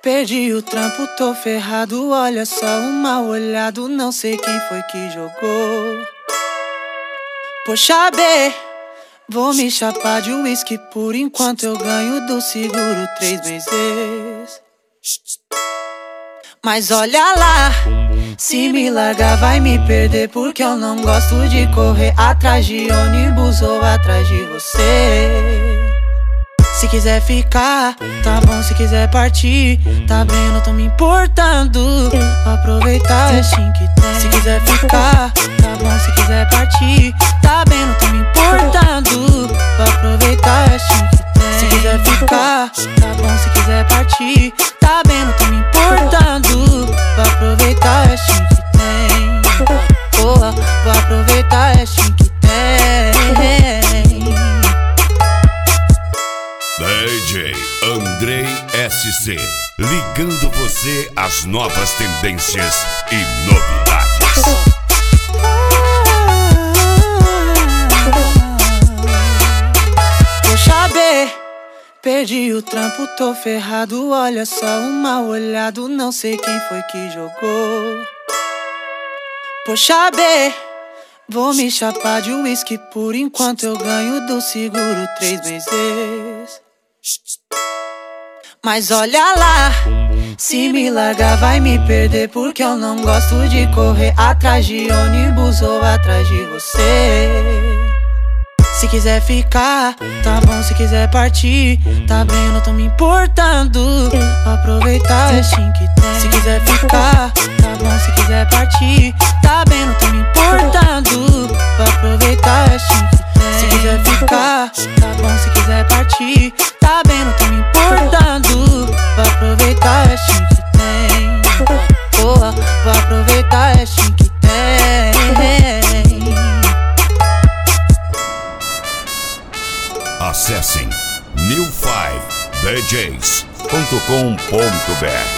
Perdi o trampo, tô ferrado. Olha só o mal olhado. Não sei quem foi que jogou. Poxa, B, vou me chapar de uísque por enquanto eu ganho do seguro 3 meses. Mas olha lá, se me largar vai me perder, porque eu não gosto de correr atrás de ônibus ou atrás de você. Se quiser ficar, tá bom, se quiser partir, tá bem, eu não tô me importando. Vou aproveitar é assim que tem. Se quiser ficar, tá bom, se quiser partir, tá bem, não tô me importando. Vou aproveitar é assim que tem. Se quiser ficar, tá bom, se quiser partir, tá bem, não tô me importando. Vou aproveitar é assim que tem. Boa, vou aproveitar é assim que tem. DJ Andrei SC, ligando você às novas tendências e novidades. Poxa, B, perdi o trampo, tô ferrado. Olha só o mal olhado. Não sei quem foi que jogou. Poxa, B, vou me chapar de uísque por enquanto eu ganho do seguro 3 meses. Mas olha lá, se me largar vai me perder, porque eu não gosto de correr atrás de ônibus ou atrás de você. Se quiser ficar, tá bom, se quiser partir, tá bem, eu não tô me importando. Vou aproveitar é assim que tem. Se quiser ficar, tá bom, se quiser partir, tá bem, não tô me importando. Vou aproveitar é assim que tem. Se quiser ficar, tá bom, se quiser partir, tá bem, não tô me importando. Vou aproveitar é assim que tem. Boa, vou aproveitar é assim que tem. Acessem new5djs.com.br